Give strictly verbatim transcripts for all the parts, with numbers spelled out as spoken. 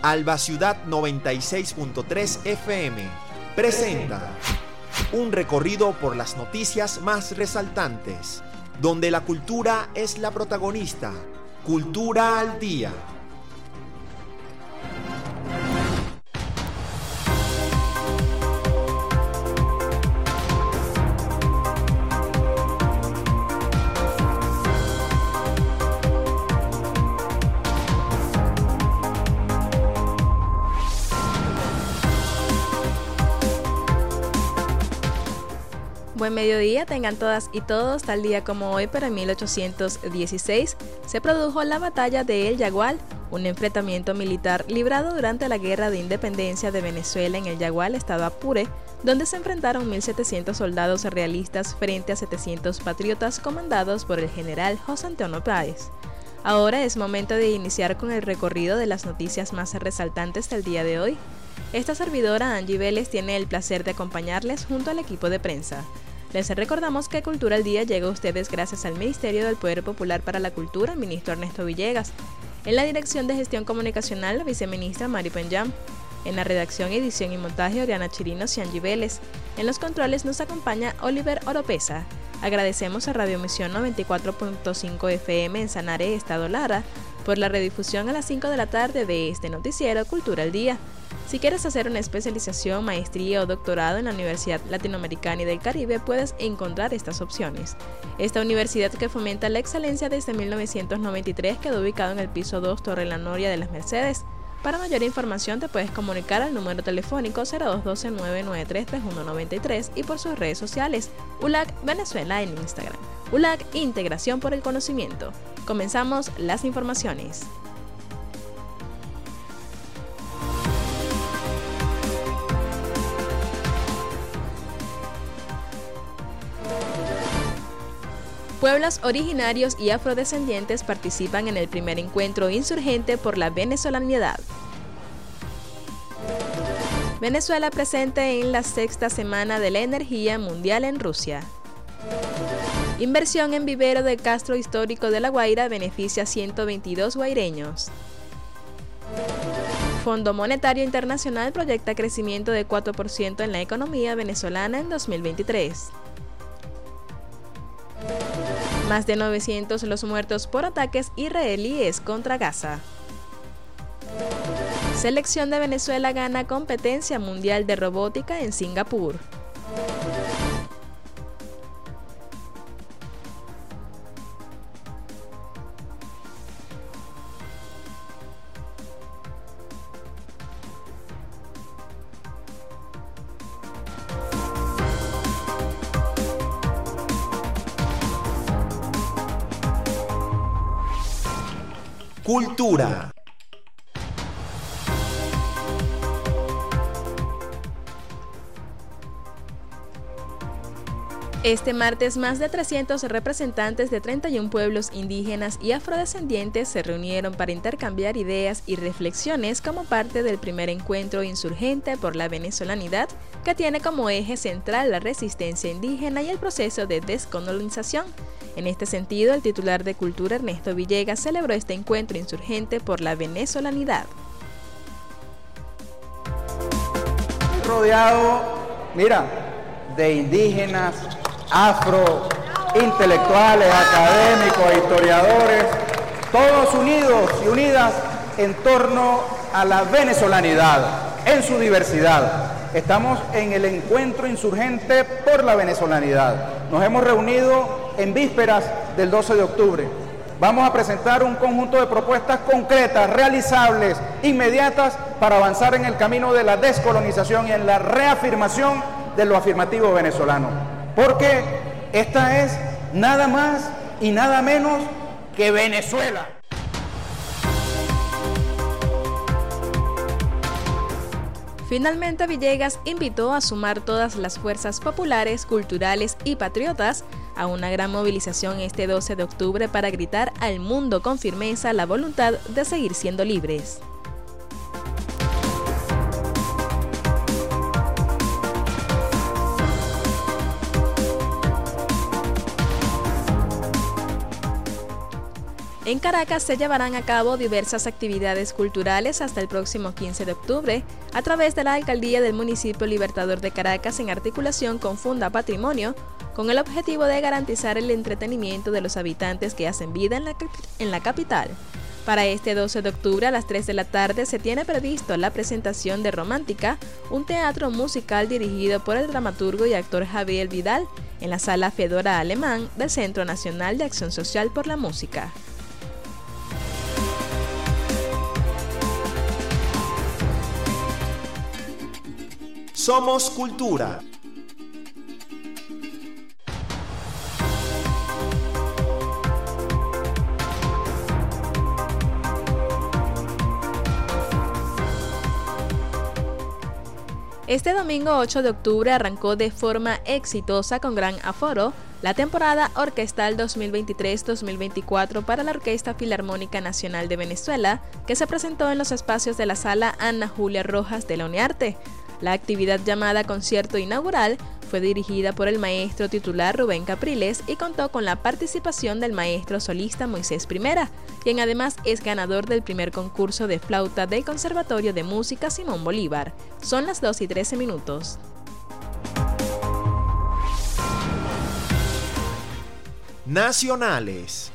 Alba Ciudad noventa y seis punto tres F M presenta un recorrido por las noticias más resaltantes, donde la cultura es la protagonista. Cultura al Día. Buen mediodía tengan todas y todos. Tal día como hoy, pero en mil ochocientos dieciséis, se produjo la batalla de El Yagual, un enfrentamiento militar librado durante la Guerra de Independencia de Venezuela en El Yagual, estado Apure, donde se enfrentaron mil setecientos soldados realistas frente a setecientos patriotas comandados por el general José Antonio Páez. Ahora es momento de iniciar con el recorrido de las noticias más resaltantes del día de hoy. Esta servidora, Angie Vélez, tiene el placer de acompañarles junto al equipo de prensa. Les recordamos que Cultura al Día llega a ustedes gracias al Ministerio del Poder Popular para la Cultura, ministro Ernesto Villegas. En la Dirección de Gestión Comunicacional, la viceministra Mari Penyam. En la redacción, edición y montaje, Oriana Chirinos y Angie Vélez. En los controles nos acompaña Oliver Oropesa. Agradecemos a Radio Misión noventa y cuatro punto cinco F M en Sanare, Estado Lara, por la redifusión a las cinco de la tarde de este noticiero Cultura al Día. Si quieres hacer una especialización, maestría o doctorado en la Universidad Latinoamericana y del Caribe, puedes encontrar estas opciones. Esta universidad, que fomenta la excelencia desde mil novecientos noventa y tres, quedó ubicado en el piso dos, Torre La Noria de las Mercedes. Para mayor información te puedes comunicar al número telefónico cero dos uno dos, nueve nueve tres, tres uno nueve tres y por sus redes sociales, U L A C Venezuela en Instagram. U L A C Integración por el Conocimiento. Comenzamos las informaciones. Pueblos originarios y afrodescendientes participan en el primer encuentro insurgente por la venezolanidad. Venezuela presente en la sexta semana de la energía mundial en Rusia. Inversión en vivero de Castro Histórico de La Guaira beneficia a ciento veintidós guaireños. Fondo Monetario Internacional proyecta crecimiento de cuatro por ciento en la economía venezolana en dos mil veintitrés. Más de novecientos los muertos por ataques israelíes contra Gaza. Selección de Venezuela gana competencia mundial de robótica en Singapur. Cultura. Este martes, más de trescientos representantes de treinta y un pueblos indígenas y afrodescendientes se reunieron para intercambiar ideas y reflexiones como parte del primer encuentro insurgente por la venezolanidad, que tiene como eje central la resistencia indígena y el proceso de descolonización. En este sentido, el titular de Cultura, Ernesto Villegas, celebró este encuentro insurgente por la venezolanidad. Rodeado, mira, de indígenas, afro, intelectuales, académicos, historiadores, todos unidos y unidas en torno a la venezolanidad, en su diversidad. Estamos en el encuentro insurgente por la venezolanidad. Nos hemos reunido en vísperas del doce de octubre. Vamos a presentar un conjunto de propuestas concretas, realizables, inmediatas, para avanzar en el camino de la descolonización y en la reafirmación de lo afirmativo venezolano. Porque esta es nada más y nada menos que Venezuela. Finalmente, Villegas invitó a sumar todas las fuerzas populares, culturales y patriotas a una gran movilización este doce de octubre para gritar al mundo con firmeza la voluntad de seguir siendo libres. En Caracas se llevarán a cabo diversas actividades culturales hasta el próximo quince de octubre a través de la Alcaldía del Municipio Libertador de Caracas en articulación con Funda Patrimonio, con el objetivo de garantizar el entretenimiento de los habitantes que hacen vida en la, en la capital. Para este doce de octubre a las tres de la tarde se tiene previsto la presentación de Romántica, un teatro musical dirigido por el dramaturgo y actor Javier Vidal en la Sala Fedora Alemán del Centro Nacional de Acción Social por la Música. Somos Cultura. Este domingo ocho de octubre arrancó de forma exitosa con gran aforo la temporada orquestal dos mil veintitrés dos mil veinticuatro para la Orquesta Filarmónica Nacional de Venezuela, que se presentó en los espacios de la Sala Ana Julia Rojas de la UNIARTE. La actividad llamada Concierto Inaugural fue dirigida por el maestro titular Rubén Capriles y contó con la participación del maestro solista Moisés Primera, quien además es ganador del primer concurso de flauta del Conservatorio de Música Simón Bolívar. Son las dos y trece minutos. Nacionales.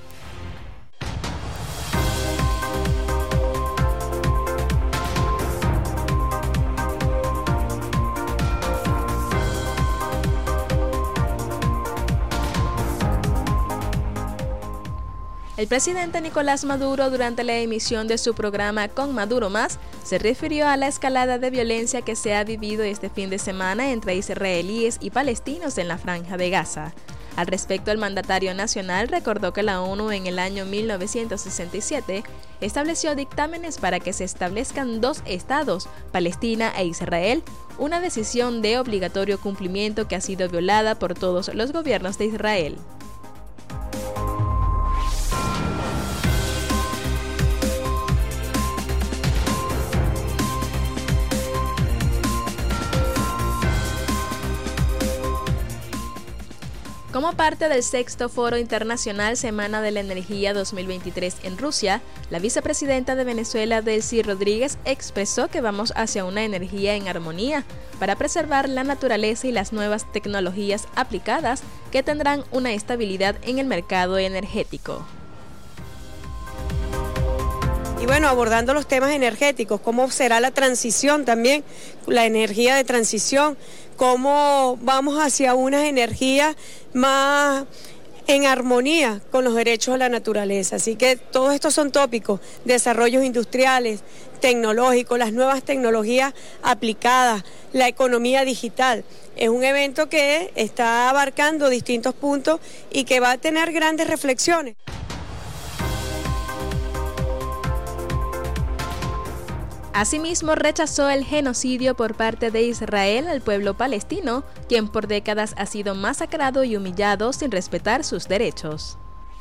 El presidente Nicolás Maduro, durante la emisión de su programa Con Maduro Más, se refirió a la escalada de violencia que se ha vivido este fin de semana entre israelíes y palestinos en la Franja de Gaza. Al respecto, el mandatario nacional recordó que la ONU en el año mil novecientos sesenta y siete estableció dictámenes para que se establezcan dos estados, Palestina e Israel, una decisión de obligatorio cumplimiento que ha sido violada por todos los gobiernos de Israel. Como parte del sexto Foro Internacional Semana de la Energía dos mil veintitrés en Rusia, la vicepresidenta de Venezuela, Delcy Rodríguez, expresó que vamos hacia una energía en armonía para preservar la naturaleza y las nuevas tecnologías aplicadas que tendrán una estabilidad en el mercado energético. Y bueno, abordando los temas energéticos, cómo será la transición también, la energía de transición, cómo vamos hacia unas energías más en armonía con los derechos de la naturaleza. Así que todos estos son tópicos, desarrollos industriales, tecnológicos, las nuevas tecnologías aplicadas, la economía digital. Es un evento que está abarcando distintos puntos y que va a tener grandes reflexiones. Asimismo, rechazó el genocidio por parte de Israel al pueblo palestino, quien por décadas ha sido masacrado y humillado sin respetar sus derechos.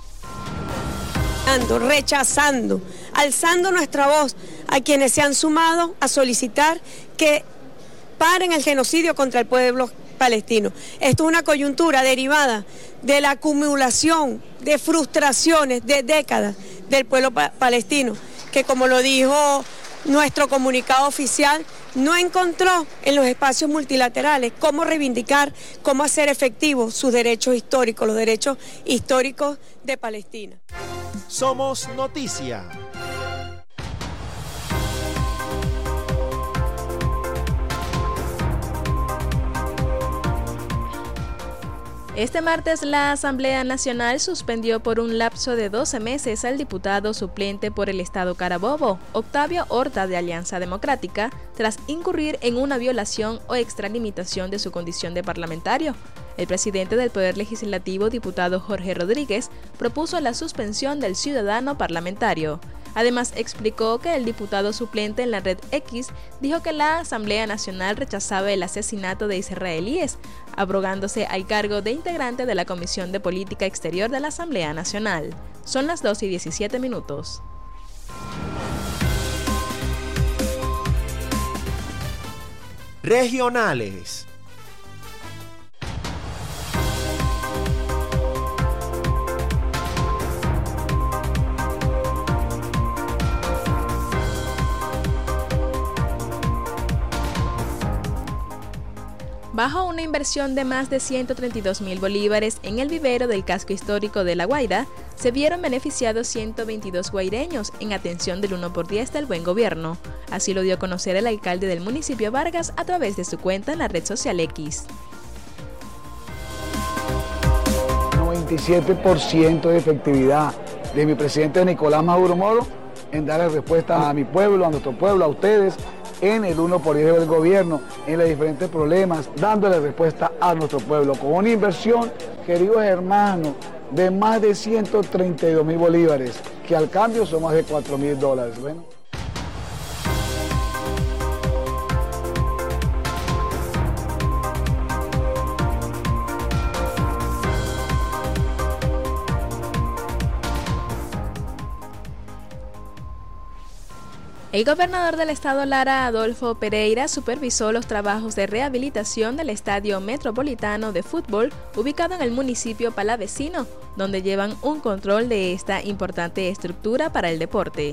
Rechazando, alzando nuestra voz a quienes se han sumado a solicitar que paren el genocidio contra el pueblo palestino. Esto es una coyuntura derivada de la acumulación de frustraciones de décadas del pueblo pa- palestino, que como lo dijo nuestro comunicado oficial, no encontró en los espacios multilaterales cómo reivindicar, cómo hacer efectivos sus derechos históricos, los derechos históricos de Palestina. Somos Noticia. Este martes, la Asamblea Nacional suspendió por un lapso de doce meses al diputado suplente por el Estado Carabobo, Octavio Horta de Alianza Democrática, tras incurrir en una violación o extralimitación de su condición de parlamentario. El presidente del Poder Legislativo, diputado Jorge Rodríguez, propuso la suspensión del ciudadano parlamentario. Además, explicó que el diputado suplente en la red X dijo que la Asamblea Nacional rechazaba el asesinato de israelíes, abrogándose al cargo de integrante de la Comisión de Política Exterior de la Asamblea Nacional. Son las dos y diecisiete minutos. Regionales. Bajo una inversión de más de ciento treinta y dos mil bolívares en el vivero del casco histórico de La Guaira, se vieron beneficiados ciento veintidós guaireños en atención del uno por diez del buen gobierno. Así lo dio a conocer el alcalde del municipio Vargas a través de su cuenta en la red social X. noventa y siete por ciento de efectividad de mi presidente Nicolás Maduro Moro en darle respuesta a mi pueblo, a nuestro pueblo, a ustedes, en el uno por diez del gobierno, en los diferentes problemas, dándole respuesta a nuestro pueblo, con una inversión, queridos hermanos, de más de ciento treinta y dos mil bolívares, que al cambio son más de cuatro mil dólares. Bueno. El gobernador del estado Lara, Adolfo Pereira, supervisó los trabajos de rehabilitación del Estadio Metropolitano de Fútbol, ubicado en el municipio palavecino, donde llevan un control de esta importante estructura para el deporte.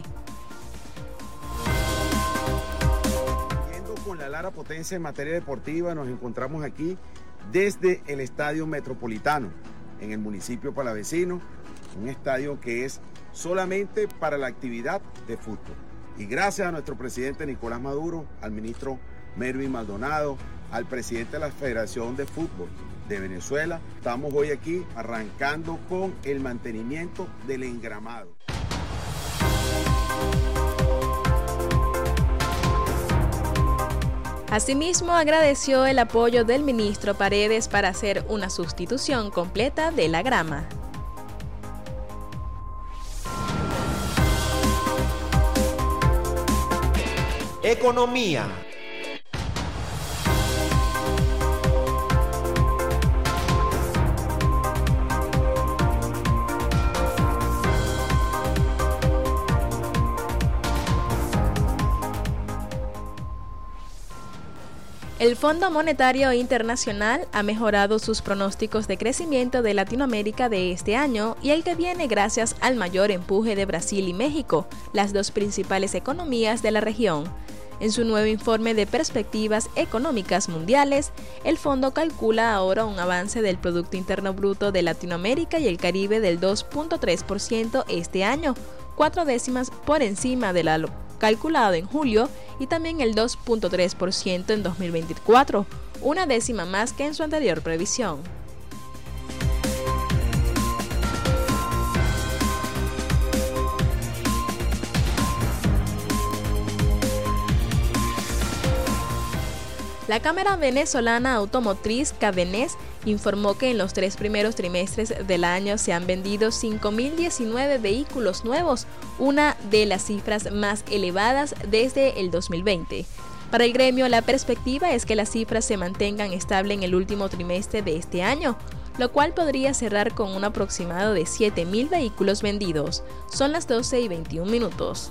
Con la Lara Potencia en materia deportiva, nos encontramos aquí desde el Estadio Metropolitano, en el municipio palavecino, un estadio que es solamente para la actividad de fútbol. Y gracias a nuestro presidente Nicolás Maduro, al ministro Mervin Maldonado, al presidente de la Federación de Fútbol de Venezuela, estamos hoy aquí arrancando con el mantenimiento del engramado. Asimismo, agradeció el apoyo del ministro Paredes para hacer una sustitución completa de la grama. Economía. El Fondo Monetario Internacional ha mejorado sus pronósticos de crecimiento de Latinoamérica de este año y el que viene gracias al mayor empuje de Brasil y México, las dos principales economías de la región. En su nuevo informe de perspectivas económicas mundiales, el fondo calcula ahora un avance del Producto Interno Bruto de Latinoamérica y el Caribe del dos punto tres por ciento este año, cuatro décimas por encima de la calculado en julio, y también el dos punto tres por ciento en dos mil veinticuatro, una décima más que en su anterior previsión. La Cámara Venezolana Automotriz Cavenes informó que en los tres primeros trimestres del año se han vendido cinco mil diecinueve vehículos nuevos, una de las cifras más elevadas desde el dos mil veinte. Para el gremio, la perspectiva es que las cifras se mantengan estables en el último trimestre de este año, lo cual podría cerrar con un aproximado de siete mil vehículos vendidos. Son las doce y veintiún minutos.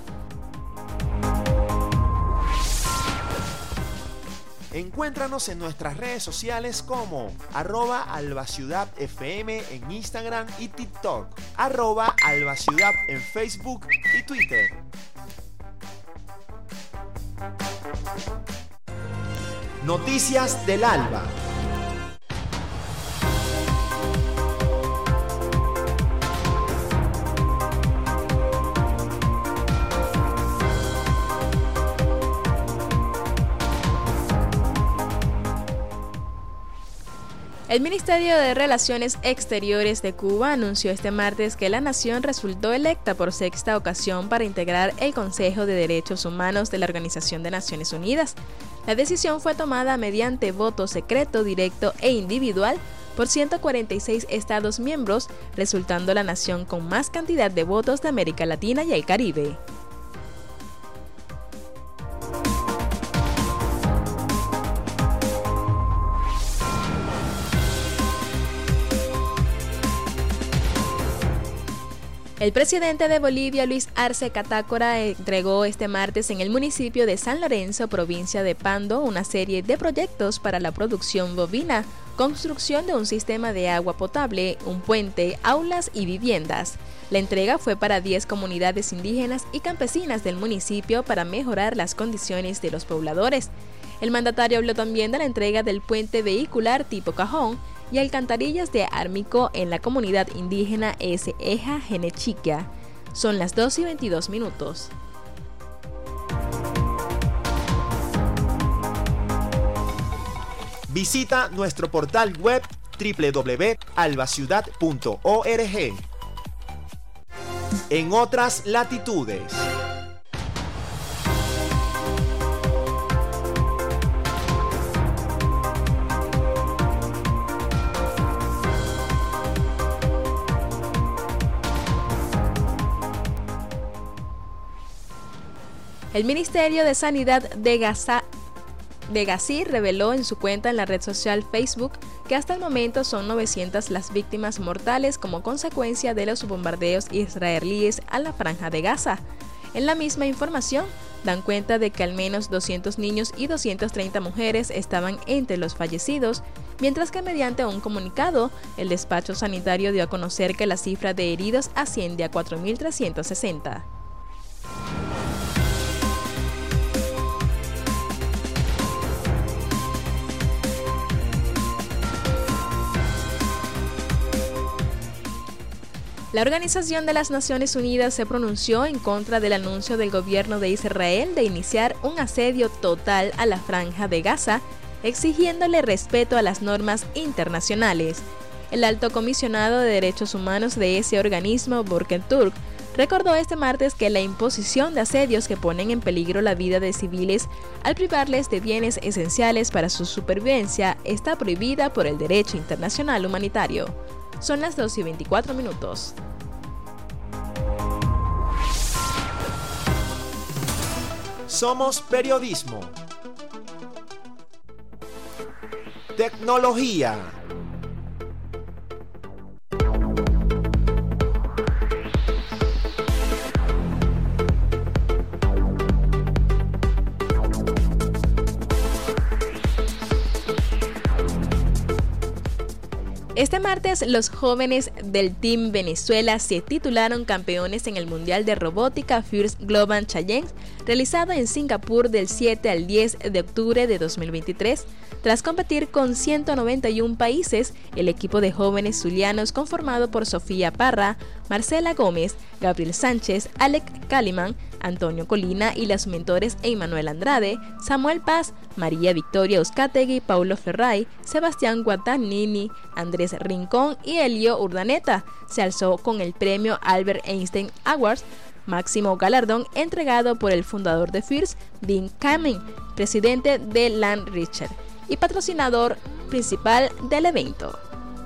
Encuéntranos en nuestras redes sociales como arroba albaciudad fm en Instagram y TikTok, arroba albaciudad en Facebook y Twitter. Noticias del Alba. El Ministerio de Relaciones Exteriores de Cuba anunció este martes que la nación resultó electa por sexta ocasión para integrar el Consejo de Derechos Humanos de la Organización de Naciones Unidas. La decisión fue tomada mediante voto secreto, directo e individual por ciento cuarenta y seis Estados miembros, resultando la nación con más cantidad de votos de América Latina y el Caribe. El presidente de Bolivia, Luis Arce Catacora, entregó este martes en el municipio de San Lorenzo, provincia de Pando, una serie de proyectos para la producción bovina, construcción de un sistema de agua potable, un puente, aulas y viviendas. La entrega fue para diez comunidades indígenas y campesinas del municipio para mejorar las condiciones de los pobladores. El mandatario habló también de la entrega del puente vehicular tipo cajón y alcantarillas de Ármico en la comunidad indígena Eseja Genechiquia. Son las dos y veintidós minutos. Visita nuestro portal web doble u doble u doble u punto albaciudad punto org. En otras latitudes. El Ministerio de Sanidad de Gaza de Gazir reveló en su cuenta en la red social Facebook que hasta el momento son novecientas las víctimas mortales como consecuencia de los bombardeos israelíes a la Franja de Gaza. En la misma información, dan cuenta de que al menos doscientos niños y doscientas treinta mujeres estaban entre los fallecidos, mientras que mediante un comunicado, el despacho sanitario dio a conocer que la cifra de heridos asciende a cuatro mil trescientos sesenta. La Organización de las Naciones Unidas se pronunció en contra del anuncio del gobierno de Israel de iniciar un asedio total a la Franja de Gaza, exigiéndole respeto a las normas internacionales. El alto comisionado de Derechos Humanos de ese organismo, Volker Turk, recordó este martes que la imposición de asedios que ponen en peligro la vida de civiles al privarles de bienes esenciales para su supervivencia está prohibida por el derecho internacional humanitario. Son las dos y veinticuatro minutos. Somos periodismo. Tecnología. Este martes, los jóvenes del Team Venezuela se titularon campeones en el Mundial de Robótica First Global Challenge, realizado en Singapur del siete al diez de octubre de dos mil veintitrés. Tras competir con ciento noventa y uno países, el equipo de jóvenes zulianos conformado por Sofía Parra, Marcela Gómez, Gabriel Sánchez, Alec Calimán, Antonio Colina y los mentores Emmanuel Andrade, Samuel Paz, María Victoria Uzcategui, Paulo Ferray, Sebastián Guadagnini, Andrés Rincón y Elio Urdaneta, se alzó con el premio Albert Einstein Awards, máximo galardón entregado por el fundador de First, Dean Kamen, presidente de Land Richer y patrocinador principal del evento.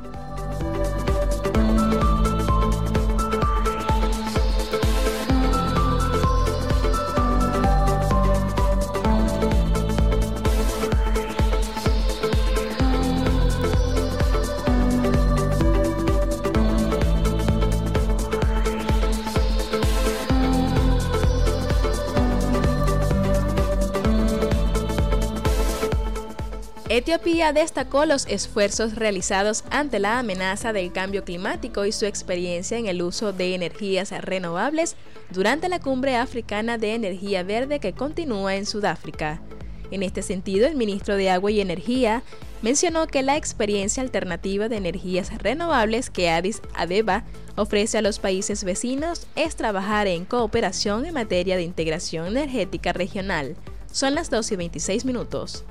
Etiopía destacó los esfuerzos realizados ante la amenaza del cambio climático y su experiencia en el uso de energías renovables durante la Cumbre Africana de Energía Verde que continúa en Sudáfrica. En este sentido, el ministro de Agua y Energía mencionó que la experiencia alternativa de energías renovables que Addis Abeba ofrece a los países vecinos es trabajar en cooperación en materia de integración energética regional. Son las dos y veintiséis minutos.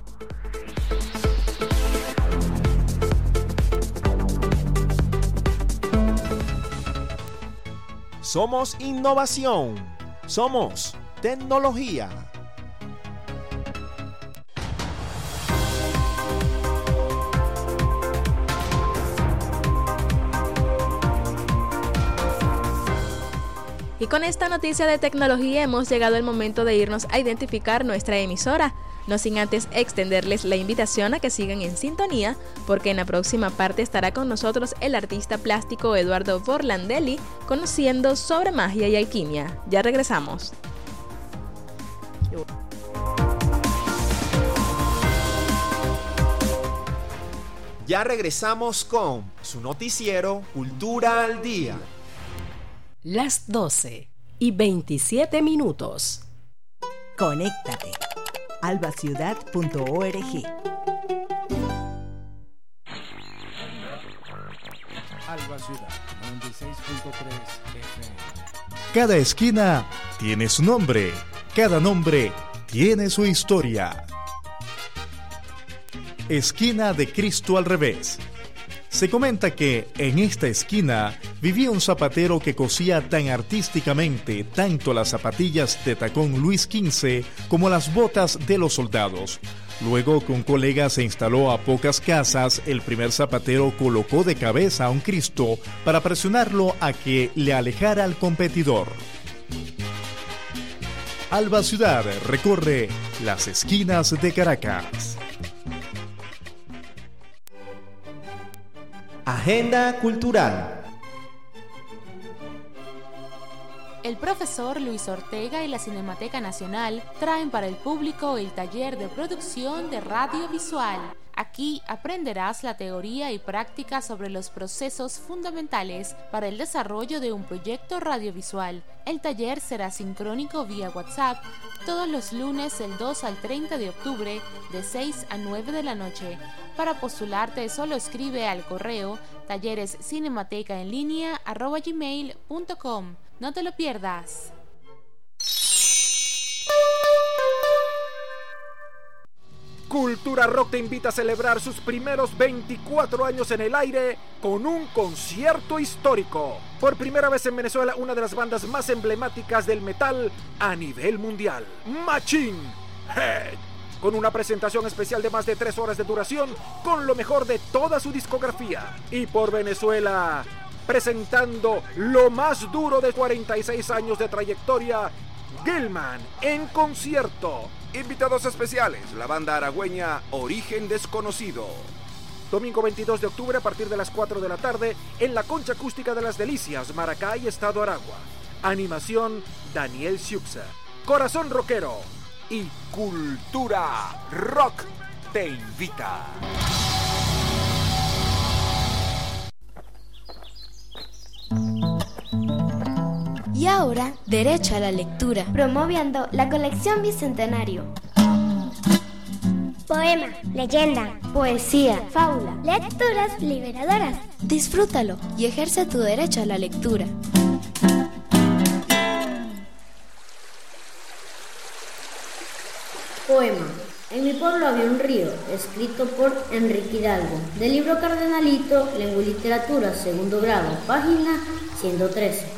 Somos innovación. Somos tecnología. Y con esta noticia de tecnología hemos llegado el momento de irnos a identificar nuestra emisora, no sin antes extenderles la invitación a que sigan en sintonía, porque en la próxima parte estará con nosotros el artista plástico Eduardo Borlandelli, conociendo sobre magia y alquimia. Ya regresamos. Ya regresamos con su noticiero Cultura al Día. Las doce y veintisiete minutos. Conéctate albaciudad punto org. Alba Ciudad noventa y seis punto tres F M. Cada esquina tiene su nombre, cada nombre tiene su historia. Esquina de Cristo al revés. Se comenta que en esta esquina vivía un zapatero que cosía tan artísticamente tanto las zapatillas de tacón Luis quince como las botas de los soldados. Luego, con colegas se instaló a pocas casas, el primer zapatero colocó de cabeza a un Cristo para presionarlo a que le alejara al competidor. Alba Ciudad recorre las esquinas de Caracas. Agenda cultural. El profesor Luis Ortega y la Cinemateca Nacional traen para el público el taller de producción de radiovisual. Aquí aprenderás la teoría y práctica sobre los procesos fundamentales para el desarrollo de un proyecto radiovisual. El taller será sincrónico vía WhatsApp todos los lunes del dos al treinta de octubre de seis a nueve de la noche. Para postularte solo escribe al correo tallerescinematecaenlinea arroba gmail punto com. No te lo pierdas. Cultura Rock te invita a celebrar sus primeros veinticuatro años en el aire con un concierto histórico. Por primera vez en Venezuela, una de las bandas más emblemáticas del metal a nivel mundial, Machine Head, con una presentación especial de más de tres horas de duración con lo mejor de toda su discografía. Y por Venezuela, presentando lo más duro de cuarenta y seis años de trayectoria, Gilman en concierto. Invitados especiales, la banda aragüeña Origen Desconocido. Domingo veintidós de octubre a partir de las cuatro de la tarde en la Concha Acústica de las Delicias, Maracay, Estado Aragua. Animación Daniel Siuxa. Corazón Rockero y Cultura Rock te invita. Y ahora, derecho a la lectura, promoviendo la colección Bicentenario. Poema, leyenda, poesía, fábula, lecturas liberadoras. Disfrútalo y ejerce tu derecho a la lectura. Poema. En mi pueblo había un río, escrito por Enrique Hidalgo, del libro Cardenalito, Lengua y Literatura, segundo grado, página ciento trece.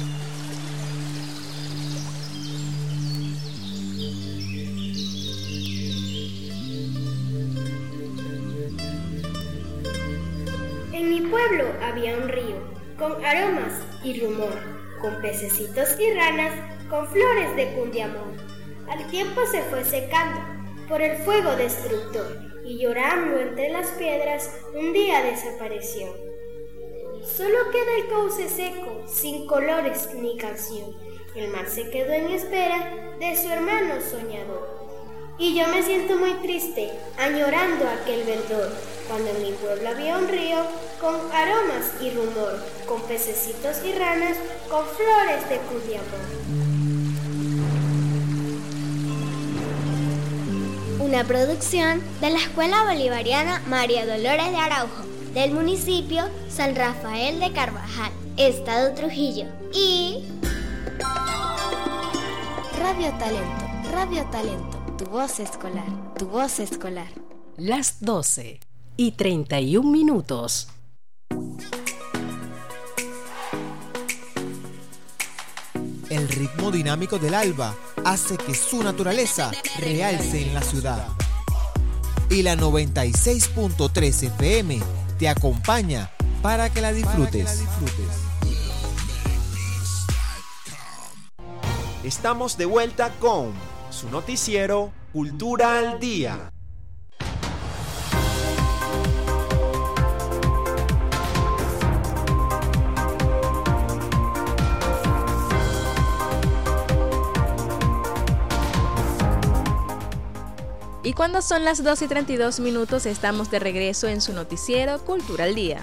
En mi pueblo había un río, con aromas y rumor, con pececitos y ranas, con flores de cundiamor. Al tiempo se fue secando por el fuego destructor, y llorando entre las piedras, un día desapareció. Solo queda el cauce seco, sin colores ni canción. El mar se quedó en espera de su hermano soñador. Y yo me siento muy triste, añorando aquel verdor, cuando en mi pueblo había un río, con aromas y rumor, con pececitos y ranas, con flores de cundiamor. Una producción de la Escuela Bolivariana María Dolores de Araujo, del municipio San Rafael de Carvajal, Estado Trujillo, y Radio Talento, Radio Talento, tu voz escolar, tu voz escolar. Las doce y treinta y un minutos. El ritmo dinámico del alba hace que su naturaleza realce en la ciudad. Y la noventa y seis punto tres F M te acompaña para que la disfrutes. Para que la disfrutes. Estamos de vuelta con su noticiero Cultura al Día. Y cuando son las dos y treinta y dos minutos, estamos de regreso en su noticiero Cultura al Día.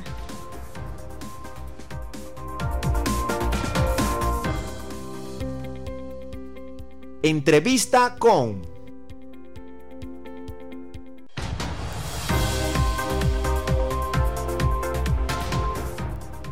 Entrevista con...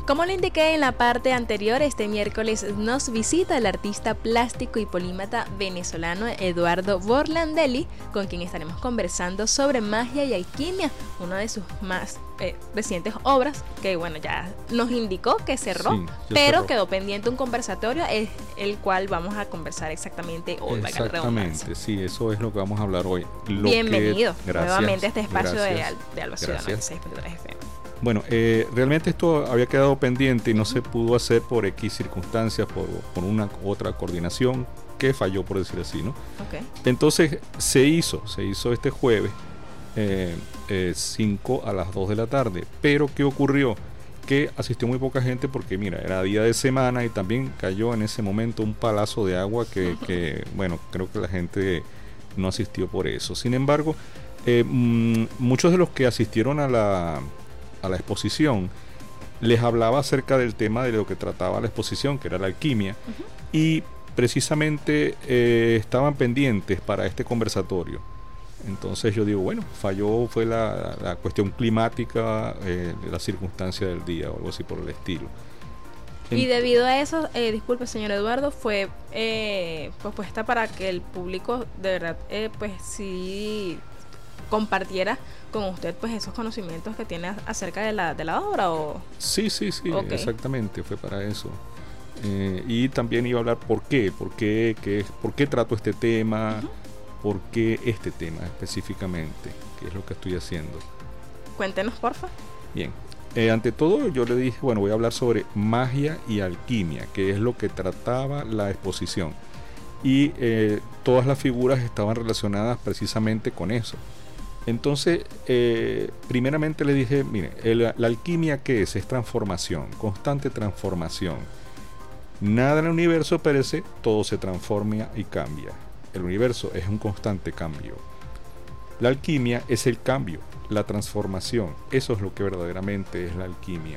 Como le indiqué en la parte anterior, este miércoles nos visita el artista plástico y polímata venezolano Eduardo Borlandelli, con quien estaremos conversando sobre magia y alquimia, una de sus más eh, recientes obras, que bueno, ya nos indicó que cerró, sí, pero cerró. Quedó pendiente un conversatorio, es el cual vamos a conversar exactamente hoy. Exactamente, sí, eso es lo que vamos a hablar hoy. Lo Bienvenido que, gracias, nuevamente a este espacio gracias, de, de Alba Ciudad noventa y seis punto tres F M. Bueno, eh, realmente esto había quedado pendiente y no se pudo hacer por X circunstancias, por, por una otra coordinación que falló, por decir así, ¿no? Okay. Entonces se hizo, se hizo este jueves eh, eh, cinco a las dos de la tarde. Pero ¿qué ocurrió? Que asistió muy poca gente porque, mira, era día de semana y también cayó en ese momento un palazo de agua que, uh-huh. que bueno, creo que la gente no asistió por eso. Sin embargo, eh, m- muchos de los que asistieron a la... a la exposición, les hablaba acerca del tema de lo que trataba la exposición, que era la alquimia, uh-huh. y precisamente eh, estaban pendientes para este conversatorio. Entonces yo digo, bueno, falló, fue la, la cuestión climática, eh, la circunstancia del día o algo así por el estilo. En... Y debido a eso, eh, disculpe señor Eduardo, fue eh, propuesta para que el público de verdad, eh, pues sí compartiera con usted pues esos conocimientos que tiene acerca de la, de la obra. ¿O? Sí, sí, sí, okay. Exactamente, fue para eso. Eh, y también iba a hablar por qué, por qué, qué, por qué trato este tema, uh-huh. por qué este tema específicamente, qué es lo que estoy haciendo. Cuéntenos, porfa. Bien, eh, ante todo yo le dije, bueno, voy a hablar sobre magia y alquimia, que es lo que trataba la exposición. Y eh, todas las figuras estaban relacionadas precisamente con eso. Entonces, eh, primeramente le dije, mire, el, la alquimia, ¿qué es? Es transformación, constante transformación. Nada en el universo perece, todo se transforma y cambia. El universo es un constante cambio. La alquimia es el cambio, la transformación. Eso es lo que verdaderamente es la alquimia.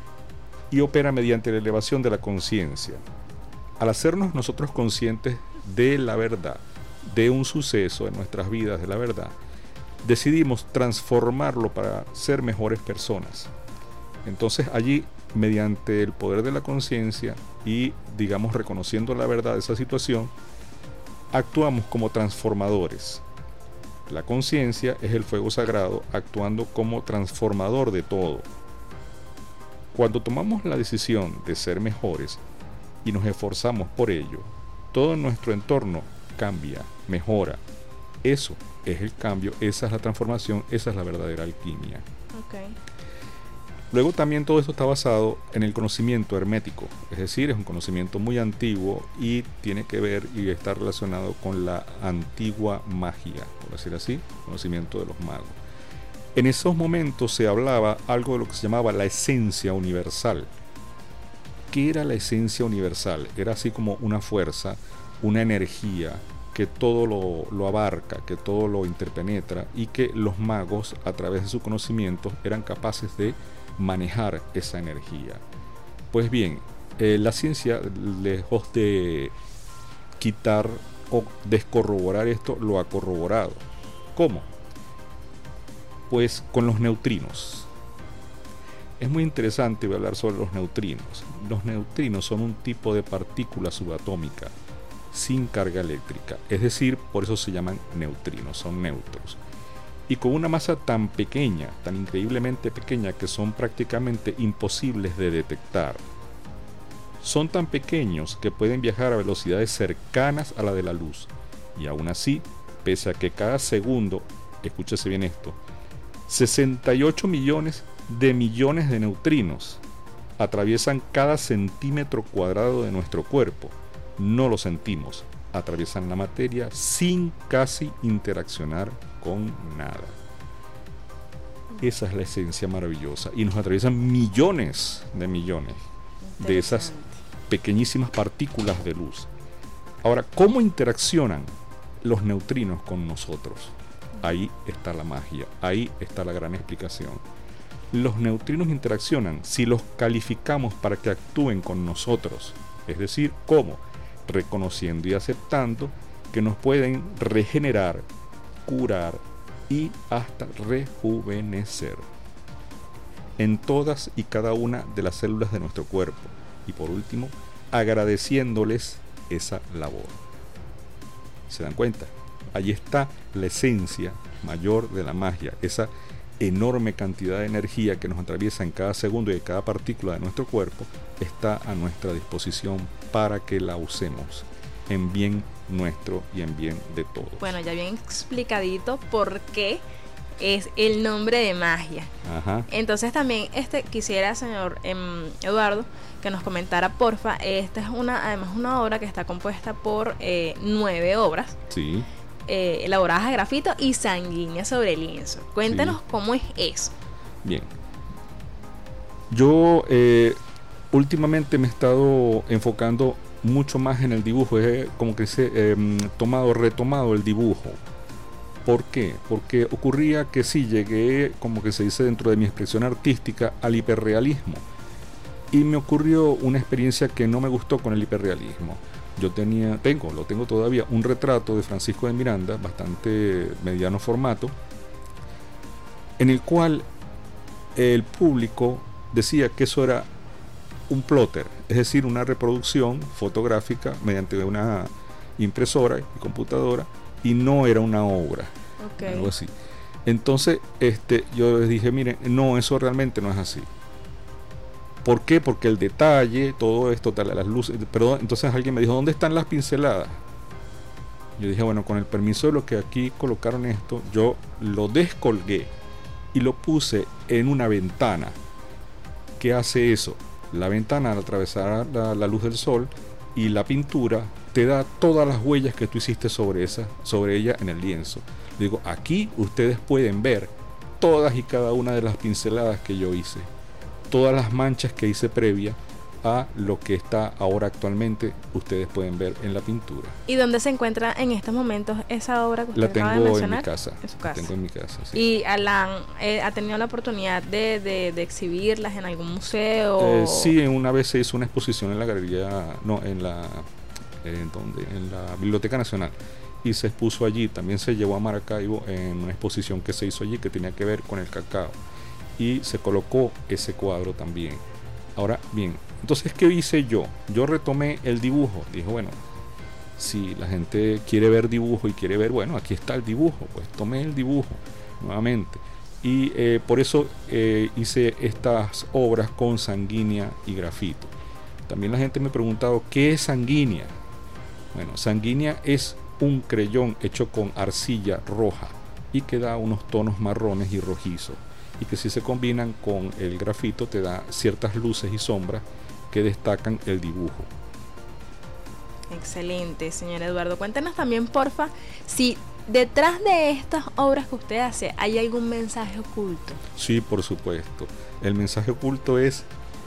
Y opera mediante la elevación de la conciencia. Al hacernos nosotros conscientes de la verdad, de un suceso en nuestras vidas, de la verdad, decidimos transformarlo para ser mejores personas. Entonces allí, mediante el poder de la conciencia y, digamos, reconociendo la verdad de esa situación, actuamos como transformadores. La conciencia es el fuego sagrado actuando como transformador de todo. Cuando tomamos la decisión de ser mejores y nos esforzamos por ello, todo nuestro entorno cambia, mejora. Eso es el cambio, esa es la transformación, esa es la verdadera alquimia. Okay. Luego también todo esto está basado en el conocimiento hermético, es decir, es un conocimiento muy antiguo y tiene que ver y está relacionado con la antigua magia, por decir así, conocimiento de los magos. En esos momentos se hablaba algo de lo que se llamaba la esencia universal. ¿Qué era la esencia universal? Era así como una fuerza, una energía que todo lo, lo abarca, que todo lo interpenetra y que los magos, a través de su conocimiento, eran capaces de manejar esa energía. Pues bien, eh, la ciencia, lejos de quitar o descorroborar esto, lo ha corroborado. ¿Cómo? Pues con los neutrinos. Es muy interesante hablar sobre los neutrinos. Los neutrinos son un tipo de partícula subatómica sin carga eléctrica, es decir, por eso se llaman neutrinos, son neutros. Y con una masa tan pequeña, tan increíblemente pequeña, que son prácticamente imposibles de detectar. Son tan pequeños que pueden viajar a velocidades cercanas a la de la luz. Y aún así, pese a que cada segundo, escúchese bien esto, sesenta y ocho millones de millones de neutrinos atraviesan cada centímetro cuadrado de nuestro cuerpo, no lo sentimos, atraviesan la materia sin casi interaccionar con nada. Esa es la esencia maravillosa y nos atraviesan millones de millones de esas pequeñísimas partículas de luz. Ahora, ¿cómo interaccionan los neutrinos con nosotros? Ahí está la magia, ahí está la gran explicación. Los neutrinos interaccionan si los calificamos para que actúen con nosotros, es decir, ¿cómo? Reconociendo y aceptando que nos pueden regenerar, curar y hasta rejuvenecer. en todas y cada una de las células de nuestro cuerpo. Y por último, agradeciéndoles esa labor. ¿Se dan cuenta? Allí está la esencia mayor de la magia, esa enorme cantidad de energía que nos atraviesa en cada segundo y en cada partícula de nuestro cuerpo está a nuestra disposición para que la usemos en bien nuestro y en bien de todos. Bueno, ya bien explicadito por qué es el nombre de magia. Ajá. Entonces también este quisiera, señor eh, Eduardo, que nos comentara, porfa. Esta es una, además una obra que está compuesta por eh, nueve obras. Sí. Eh, elaboradas a grafito y sanguínea sobre lienzo. Cuéntanos sí. cómo es eso. Bien. Yo eh, últimamente me he estado enfocando mucho más en el dibujo. He como que se eh, tomado, retomado el dibujo. ¿Por qué? Porque ocurría que sí, llegué, como que se dice dentro de mi expresión artística, al hiperrealismo. Y me ocurrió una experiencia que no me gustó con el hiperrealismo. Yo tenía, tengo, lo tengo todavía, un retrato de Francisco de Miranda, bastante mediano formato, en el cual el público decía que eso era un plotter, es decir, una reproducción fotográfica mediante una impresora y computadora, y no era una obra, okay. Algo así. Entonces, este, yo les dije, miren, no, eso realmente no es así. ¿Por qué? Porque el detalle, todo esto, tal, las luces, perdón, entonces alguien me dijo, ¿dónde están las pinceladas? Yo dije, bueno, con el permiso de lo que aquí colocaron esto, yo lo descolgué y lo puse en una ventana. ¿Qué hace eso? La ventana, al atravesar la, la luz del sol y la pintura, te da todas las huellas que tú hiciste sobre esa, sobre ella en el lienzo. Digo, aquí ustedes pueden ver todas y cada una de las pinceladas que yo hice, todas las manchas que hice previa a lo que está ahora actualmente, ustedes pueden ver en la pintura. ¿Y dónde se encuentra en estos momentos esa obra que usted la tengo acaba de mencionar? En mi casa. En su casa. La tengo en mi casa, sí. ¿Y Alan eh, ha tenido la oportunidad de, de, de exhibirlas en algún museo? Eh, sí, una vez se hizo una exposición en la galería, no, en la, en donde, en la Biblioteca Nacional, y se expuso allí. También se llevó a Maracaibo en una exposición que se hizo allí que tenía que ver con el cacao, y se colocó ese cuadro también. Ahora bien, entonces, ¿qué hice yo? Yo retomé el dibujo. Dije, bueno, si la gente quiere ver dibujo y quiere ver, bueno, aquí está el dibujo, pues tomé el dibujo nuevamente. Y eh, por eso eh, hice estas obras con sanguínea y grafito. También la gente me ha preguntado, ¿qué es sanguínea? Bueno, sanguínea es un creyón hecho con arcilla roja y que da unos tonos marrones y rojizos, y que si se combinan con el grafito te da ciertas luces y sombras que destacan el dibujo. Excelente, señor Eduardo. Cuéntanos también, porfa, si detrás de estas obras que usted hace hay algún mensaje oculto. Sí, por supuesto. El mensaje oculto es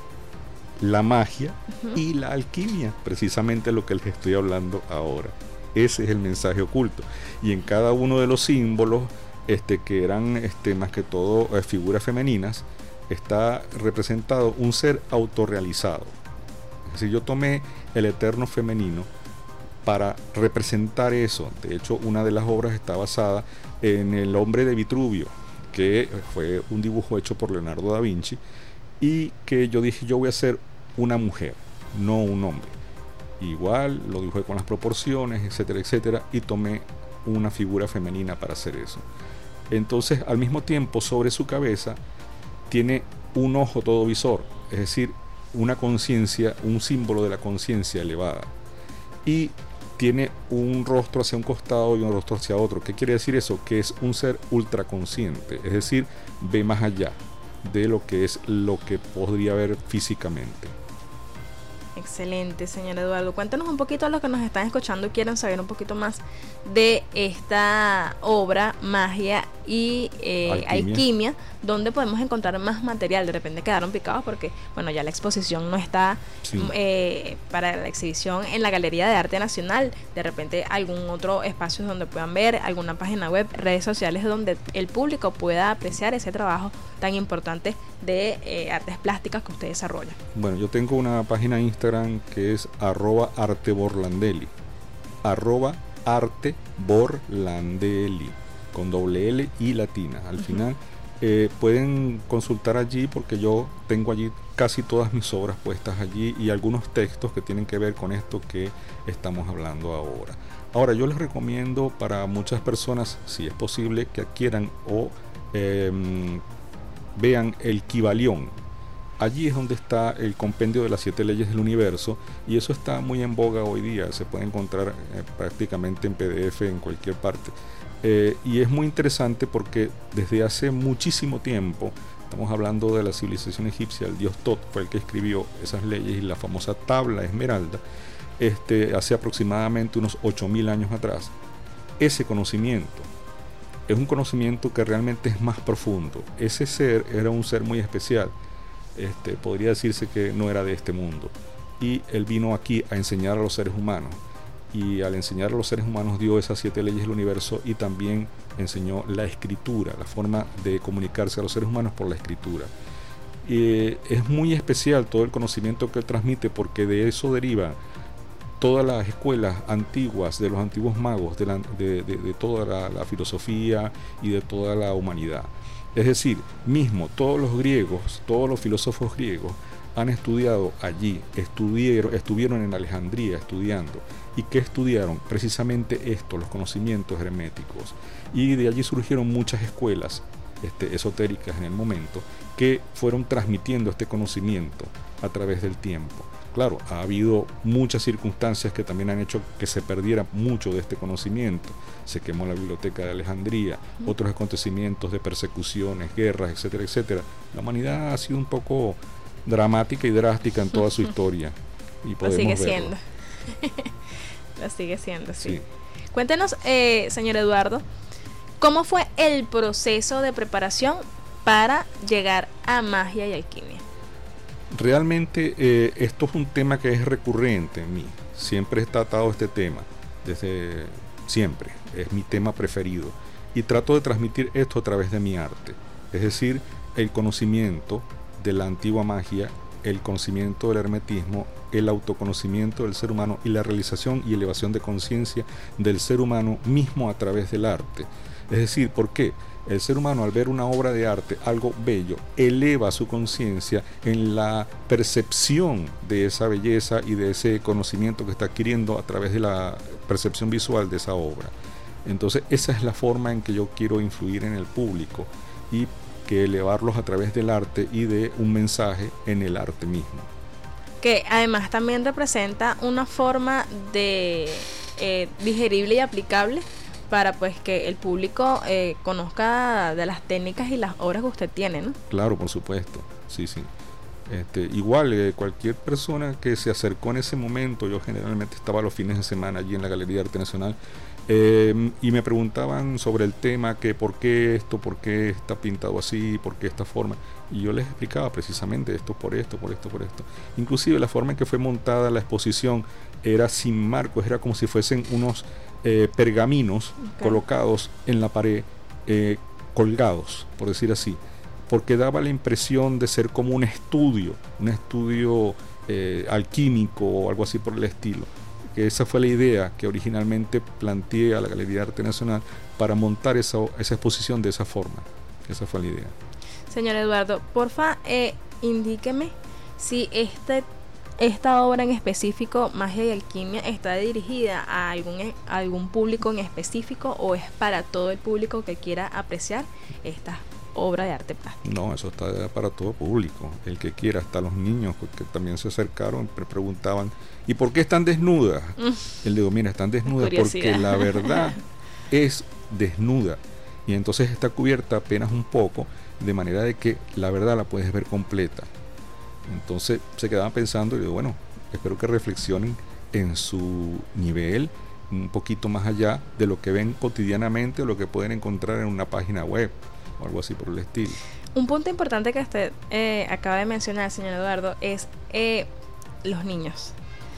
la magia uh-huh. y la alquimia, precisamente lo que les estoy hablando ahora. Ese es el mensaje oculto. Y en cada uno de los símbolos, este, que eran este, más que todo eh, figuras femeninas, está representado un ser autorrealizado. Es decir, yo tomé el eterno femenino para representar eso. De hecho, una de las obras está basada en el hombre de Vitruvio, que fue un dibujo hecho por Leonardo da Vinci, y que yo dije, yo voy a ser una mujer, no un hombre. Igual lo dibujé con las proporciones, etcétera, etcétera, y tomé una figura femenina para hacer eso. Entonces, al mismo tiempo, sobre su cabeza tiene un ojo todo visor, es decir, una conciencia, un símbolo de la conciencia elevada, y tiene un rostro hacia un costado y un rostro hacia otro. ¿Qué quiere decir eso? Que es un ser ultraconsciente, es decir, ve más allá de lo que es lo que podría ver físicamente. Excelente, señor Eduardo. Cuéntanos un poquito a los que nos están escuchando y quieran saber un poquito más de esta obra, magia y eh, alquimia. alquimia, donde podemos encontrar más material. De repente quedaron picados porque, bueno, ya la exposición no está sí. eh, para la exhibición en la Galería de Arte Nacional. De repente algún otro espacio donde puedan ver, alguna página web, redes sociales donde el público pueda apreciar ese trabajo tan importante de eh, artes plásticas que usted desarrolla. Bueno, yo tengo una página Instagram que es arroba arteborlandeli, arroba arteborlandeli, con doble L y latina al uh-huh. final. Eh, pueden consultar allí porque yo tengo allí casi todas mis obras puestas allí y algunos textos que tienen que ver con esto que estamos hablando ahora. Ahora, yo les recomiendo para muchas personas, si es posible, que adquieran o eh, vean el Kybalión. Allí es donde está el compendio de las siete leyes del universo y eso está muy en boga hoy día, se puede encontrar eh, prácticamente en P D F en cualquier parte. Eh, y es muy interesante porque desde hace muchísimo tiempo, estamos hablando de la civilización egipcia, el dios Tot fue el que escribió esas leyes y la famosa tabla esmeralda, este, hace aproximadamente unos ocho mil años atrás. Ese conocimiento es un conocimiento que realmente es más profundo. Ese ser era un ser muy especial, este, podría decirse que no era de este mundo, y él vino aquí a enseñar a los seres humanos. Y al enseñar a los seres humanos dio esas siete leyes del universo y también enseñó la escritura, la forma de comunicarse a los seres humanos por la escritura. Y es muy especial todo el conocimiento que él transmite porque de eso deriva todas las escuelas antiguas de los antiguos magos, de, la, de, de, de toda la, la filosofía y de toda la humanidad. Es decir, mismo todos los griegos, todos los filósofos griegos han estudiado allí, estuvieron, estuvieron en Alejandría estudiando. ¿Y qué estudiaron? Precisamente esto, los conocimientos herméticos. Y de allí surgieron muchas escuelas este, esotéricas en el momento que fueron transmitiendo este conocimiento a través del tiempo. Claro, ha habido muchas circunstancias que también han hecho que se perdiera mucho de este conocimiento. Se quemó la biblioteca de Alejandría, uh-huh. otros acontecimientos de persecuciones, guerras, etcétera, etcétera. La humanidad ha sido un poco dramática y drástica en toda su historia. Y podemos Lo sigue verlo. siendo. Lo sigue siendo, sí. sí. Cuéntenos, eh, señor Eduardo, ¿cómo fue el proceso de preparación para llegar a magia y alquimia? Realmente eh, esto es un tema que es recurrente en mí. Siempre he tratado este tema, desde siempre. Es mi tema preferido. Y trato de transmitir esto a través de mi arte. Es decir, el conocimiento de la antigua magia, el conocimiento del hermetismo, el autoconocimiento del ser humano y la realización y elevación de conciencia del ser humano mismo a través del arte. Es decir, ¿por qué? El ser humano, al ver una obra de arte, algo bello, eleva su conciencia en la percepción de esa belleza y de ese conocimiento que está adquiriendo a través de la percepción visual de esa obra. Entonces, esa es la forma en que yo quiero influir en el público y que elevarlos a través del arte y de un mensaje en el arte mismo. Que además también representa una forma de eh, digerible y aplicable para pues que el público eh, conozca de las técnicas y las obras que usted tiene, ¿no? Claro, por supuesto, sí, sí. Este, igual, eh, cualquier persona que se acercó en ese momento, yo generalmente estaba los fines de semana allí en la Galería de Arte Nacional, eh, y me preguntaban sobre el tema, que por qué esto, por qué está pintado así, por qué esta forma, y yo les explicaba precisamente esto por esto, por esto, por esto. Inclusive la forma en que fue montada la exposición era sin marcos, era como si fuesen unos eh, pergaminos okay. colocados en la pared, eh, colgados, por decir así, porque daba la impresión de ser como un estudio, un estudio eh, alquímico o algo así por el estilo. Que esa fue la idea que originalmente planteé a la Galería de Arte Nacional para montar esa, esa exposición de esa forma. Esa fue la idea. Señor Eduardo, porfa, eh, indíqueme si este, esta obra en específico, Magia y Alquimia, está dirigida a algún, a algún público en específico o es para todo el público que quiera apreciar esta obra de arte plástico. No, eso está para todo público, el que quiera, hasta los niños que también se acercaron, me preguntaban, ¿y por qué están desnudas? Mm. Él digo, mira, están desnudas porque la verdad es desnuda y entonces está cubierta apenas un poco, de manera de que la verdad la puedes ver completa. Entonces se quedaban pensando y digo, bueno, espero que reflexionen en su nivel un poquito más allá de lo que ven cotidianamente o lo que pueden encontrar en una página web o algo así por el estilo. Un punto importante que usted eh, acaba de mencionar, señor Eduardo, es eh, los niños.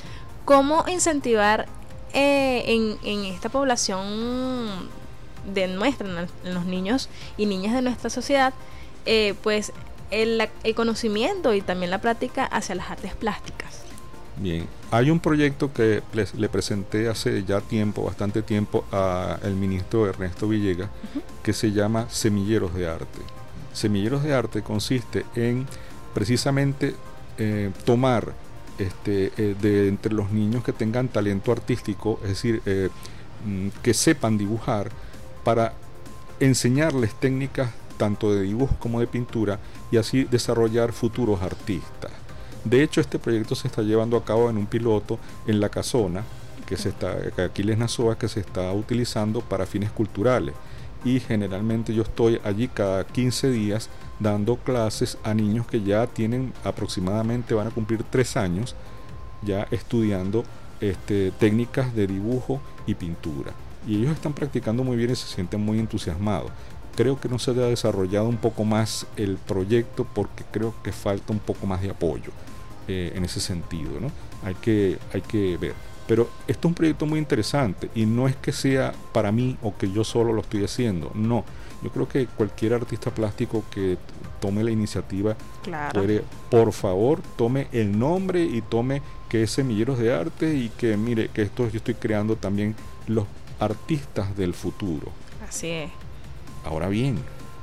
¿Cómo incentivar eh, en, en esta población de nuestra, en los niños y niñas de nuestra sociedad, eh, pues el, el conocimiento y también la práctica hacia las artes plásticas? Bien, hay un proyecto que le, le presenté hace ya tiempo, bastante tiempo, al ministro Ernesto Villegas, uh-huh. que se llama Semilleros de Arte. Semilleros de Arte consiste en precisamente eh, tomar este, eh, de entre los niños que tengan talento artístico, es decir, eh, que sepan dibujar, para enseñarles técnicas tanto de dibujo como de pintura y así desarrollar futuros artistas. De hecho, este proyecto se está llevando a cabo en un piloto en La Casona, que se está, Aquiles Nazoa, que se está utilizando para fines culturales, y generalmente yo estoy allí cada quince días dando clases a niños que ya tienen aproximadamente, van a cumplir tres años ya estudiando este, técnicas de dibujo y pintura, y ellos están practicando muy bien y se sienten muy entusiasmados. Creo que no se ha desarrollado un poco más el proyecto porque creo que falta un poco más de apoyo eh, en ese sentido, ¿no? Hay que, hay que ver. Pero esto es un proyecto muy interesante y no es que sea para mí o que yo solo lo estoy haciendo, no. Yo creo que cualquier artista plástico que tome la iniciativa, claro, puede, por favor, tome el nombre y tome que es Semilleros de Arte, y que mire que esto yo estoy creando también los artistas del futuro. Así es. Ahora bien,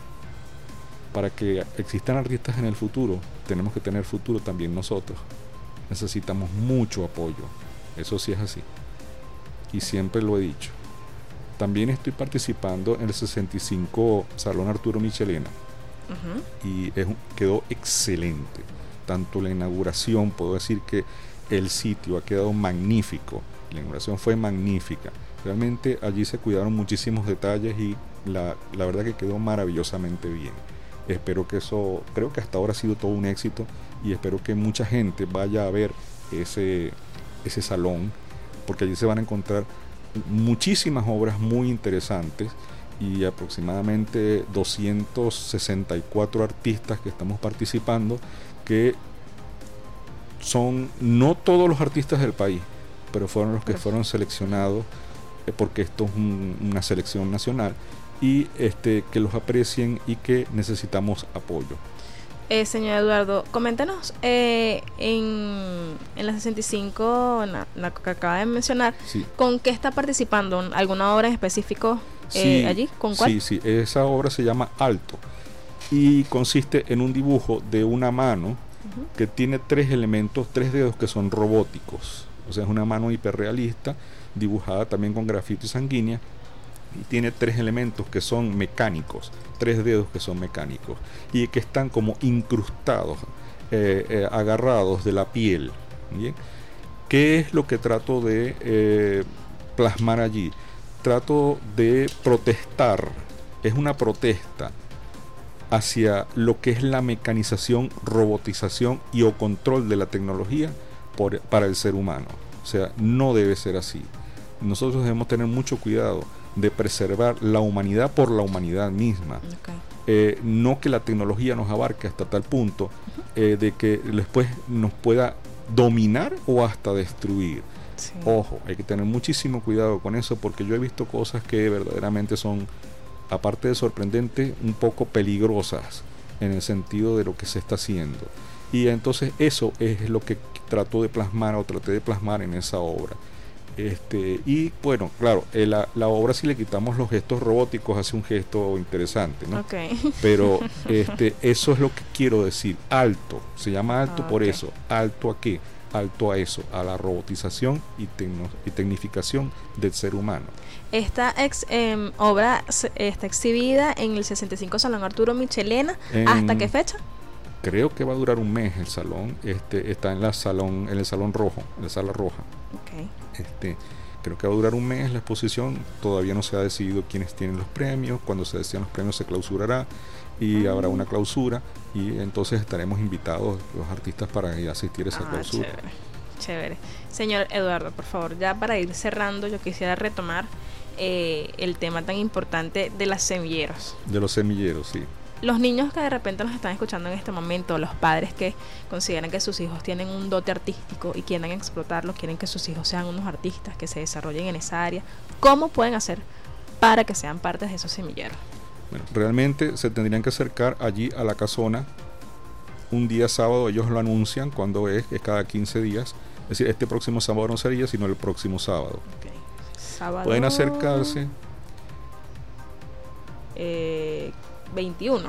para que existan artistas en el futuro, tenemos que tener futuro también nosotros. Necesitamos mucho apoyo. Eso sí es así. Y siempre lo he dicho. También estoy participando en el sesenta y cinco Salón Arturo Michelena. Uh-huh. Y es, quedó excelente. Tanto la inauguración, puedo decir que el sitio ha quedado magnífico. La inauguración fue magnífica. Realmente allí se cuidaron muchísimos detalles y la, la verdad que quedó maravillosamente bien. Espero que eso, creo que hasta ahora ha sido todo un éxito, y espero que mucha gente vaya a ver ese, ese salón, porque allí se van a encontrar muchísimas obras muy interesantes y aproximadamente doscientos sesenta y cuatro artistas que estamos participando, que son no todos los artistas del país, pero fueron los que fueron seleccionados, eh, porque esto es un, una selección nacional, y este, que los aprecien y que necesitamos apoyo. Eh, señor Eduardo, coméntanos eh, en, en la sesenta y cinco, en la, la que acaba de mencionar, sí, ¿con qué está participando? ¿Alguna obra en específico eh, sí, allí? ¿Con cuál? Sí, sí, esa obra se llama Alto y consiste en un dibujo de una mano, uh-huh, que tiene tres elementos, tres dedos que son robóticos. O sea, es una mano hiperrealista, dibujada también con grafito sanguínea, y tiene tres elementos que son mecánicos, tres dedos que son mecánicos y que están como incrustados, eh, eh, agarrados de la piel. ¿Bien? ¿Qué es lo que trato de eh, plasmar allí? Trato de protestar, es una protesta hacia lo que es la mecanización, robotización y o control de la tecnología por, para el ser humano. O sea, no debe ser así. Nosotros debemos tener mucho cuidado de preservar la humanidad por la humanidad misma. Okay. Eh, no que la tecnología nos abarque hasta tal punto, uh-huh, eh, de que después nos pueda dominar o hasta destruir. Sí. Ojo, hay que tener muchísimo cuidado con eso, porque yo he visto cosas que verdaderamente son, aparte de sorprendentes, un poco peligrosas en el sentido de lo que se está haciendo. Y entonces eso es lo que trato de plasmar o traté de plasmar en esa obra. Este, y bueno, claro, eh, la, la obra, si le quitamos los gestos robóticos, hace un gesto interesante, ¿no? Okay. Pero este, eso es lo que quiero decir. Alto, se llama alto, ah, por okay, eso. ¿Alto a qué? Alto a eso, a la robotización y, tecno, y tecnificación del ser humano. Esta ex, eh, obra está exhibida en el sesenta y cinco Salón Arturo Michelena. En, ¿hasta qué fecha? Creo que va a durar un mes el salón. Este, está en la salón, en el salón rojo, en la sala roja. Okay. Este, creo que va a durar un mes la exposición. Todavía no se ha decidido quiénes tienen los premios. Cuando se decidan los premios se clausurará y uh-huh, habrá una clausura, y entonces estaremos invitados los artistas para ir a asistir a esa ah, clausura. Chévere, chévere. Señor Eduardo, por favor, ya para ir cerrando, yo quisiera retomar eh, el tema tan importante de los semilleros. De los semilleros, sí. Los niños que de repente nos están escuchando en este momento, los padres que consideran que sus hijos tienen un dote artístico y quieren explotarlo, quieren que sus hijos sean unos artistas, que se desarrollen en esa área, ¿cómo pueden hacer para que sean partes de esos semilleros? Bueno, realmente se tendrían que acercar allí a la casona un día sábado. Ellos lo anuncian cuando es, es cada quince días. Es decir, este próximo sábado no sería, sino el próximo sábado. Okay. Sábado pueden acercarse. Eh, veintiuno.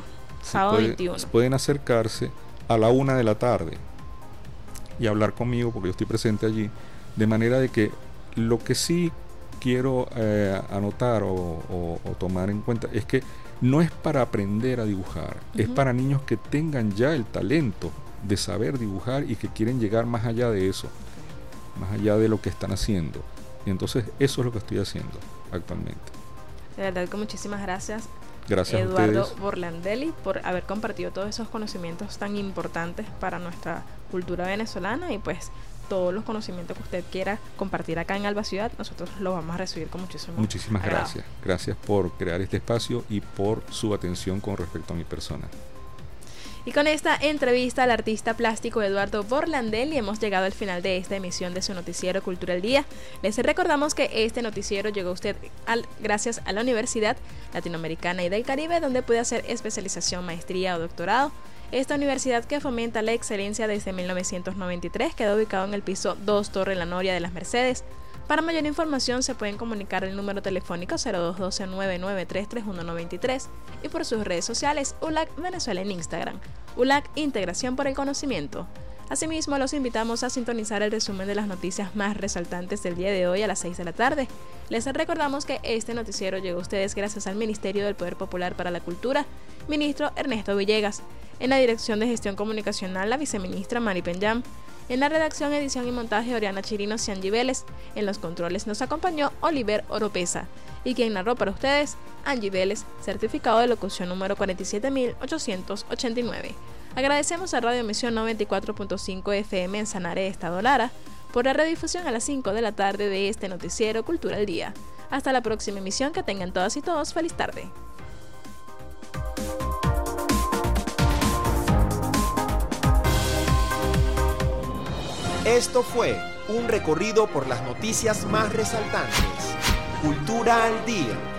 Sábado puede, veintiuno. pueden acercarse a la una de la tarde y hablar conmigo porque yo estoy presente allí, de manera de que lo que sí quiero eh, anotar o, o, o tomar en cuenta es que no es para aprender a dibujar, uh-huh. es para niños que tengan ya el talento de saber dibujar y que quieren llegar más allá de eso, más allá de lo que están haciendo. Y entonces eso es lo que estoy haciendo actualmente. De verdad que muchísimas gracias. Gracias Eduardo a ustedes. Borlandelli, por haber compartido todos esos conocimientos tan importantes para nuestra cultura venezolana, y pues todos los conocimientos que usted quiera compartir acá en Alba Ciudad, nosotros los vamos a recibir con muchísimo Muchísimas agrado. gracias. Gracias por crear este espacio y por su atención con respecto a mi persona. Y con esta entrevista al artista plástico Eduardo Borlandelli hemos llegado al final de esta emisión de su noticiero Cultura al Día. Les recordamos que este noticiero llegó a usted al, gracias a la Universidad Latinoamericana y del Caribe, donde puede hacer especialización, maestría o doctorado. Esta universidad, que fomenta la excelencia desde mil novecientos noventa y tres, queda ubicado en el piso dos Torre La Noria de las Mercedes. Para mayor información se pueden comunicar al número telefónico cero dos uno dos, nueve nueve tres, tres uno nueve tres y por sus redes sociales U L A C Venezuela en Instagram, U L A C Integración por el Conocimiento. Asimismo, los invitamos a sintonizar el resumen de las noticias más resaltantes del día de hoy a las seis de la tarde. Les recordamos que este noticiero llegó a ustedes gracias al Ministerio del Poder Popular para la Cultura, ministro Ernesto Villegas. En la Dirección de Gestión Comunicacional, la viceministra Mari Penyam. En la redacción, edición y montaje, Oriana Chirinos y Angie Vélez. En los controles nos acompañó Oliver Oropesa. Y quien narró para ustedes, Angie Vélez, certificado de locución número cuarenta y siete mil ochocientos ochenta y nueve. Agradecemos a Radio Misión noventa y cuatro punto cinco F M en Sanare, Estado Lara, por la redifusión a las cinco de la tarde de este noticiero Cultura al Día. Hasta la próxima emisión, que tengan todas y todos feliz tarde. Esto fue un recorrido por las noticias más resaltantes. Cultura al Día.